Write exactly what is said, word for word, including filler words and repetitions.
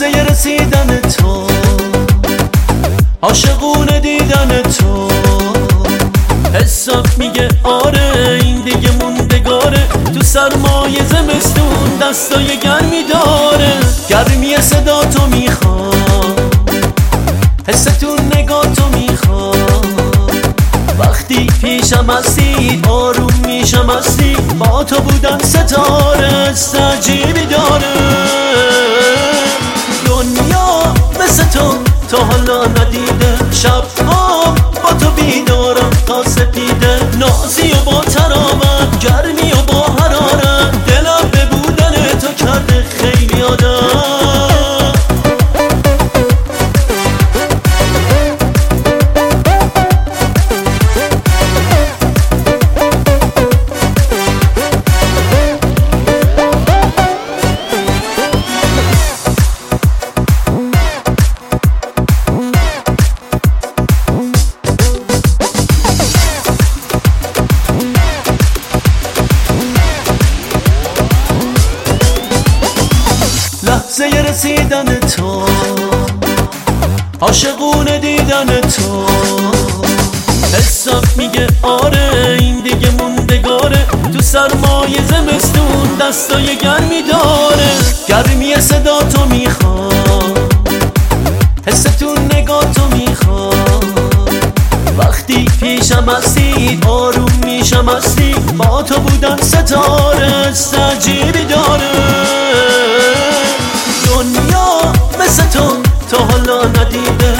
لحظه رسیدن تو، عاشقونه دیدن تو، حسم میگه آره این دیگه موندگاره. تو سرمایه زمستون دستای گرمی داره، گرمی صدا تو میخوام، حس تو نگاه تو میخوام. وقتی پیشم هستی آروم میشم هستی، با تو بودن ستاره است عجیبی داره. دنیا مثل تو تا حالا ندیده، شب‌ها با تو بیدارم تا سپیده، نازی و با ترامت، گرمی و با حرارت، دلم به بودن تو کرده خیلی آدم. لحظه رسیدن تو، عاشقونه دیدن تو، حسم میگه آره این دیگه موندگاره. تو سرمایه زمستون دستای گرمی داره، گرمی صدا تو میخوام، حس تو نگاه تو میخوام. وقتی پیشم هستی آروم میشم هستی، با تو بودن ستاره است عجیبی داره. دنیا مثل تو تا حالا ندیده،